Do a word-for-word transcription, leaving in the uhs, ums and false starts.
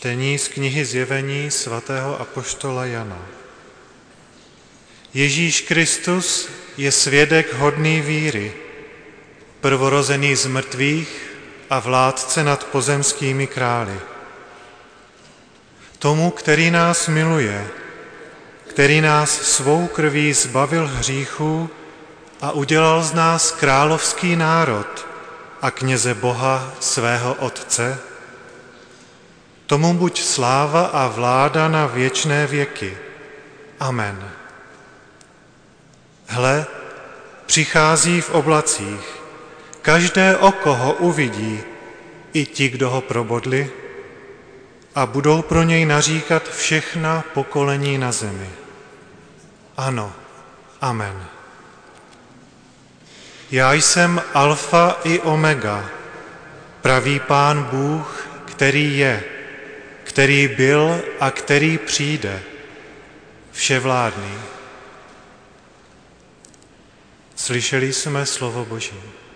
Čtení z knihy Zjevení svatého apoštola Jana. Ježíš Kristus je svědek hodný víry, prvorozený z mrtvých a vládce nad pozemskými králi. Tomu, který nás miluje, který nás svou krví zbavil hříchů a udělal z nás královský národ a kněze Boha svého Otce, tomu buď sláva a vláda na věčné věky. Amen. Hle, přichází v oblacích, každé oko ho uvidí, i ti, kdo ho probodli, a budou pro něj naříkat všechna pokolení na zemi. Ano, amen. Já jsem alfa i omega, pravý Pán Bůh, který je, který byl a který přijde, vševládný. Slyšeli jsme slovo Boží.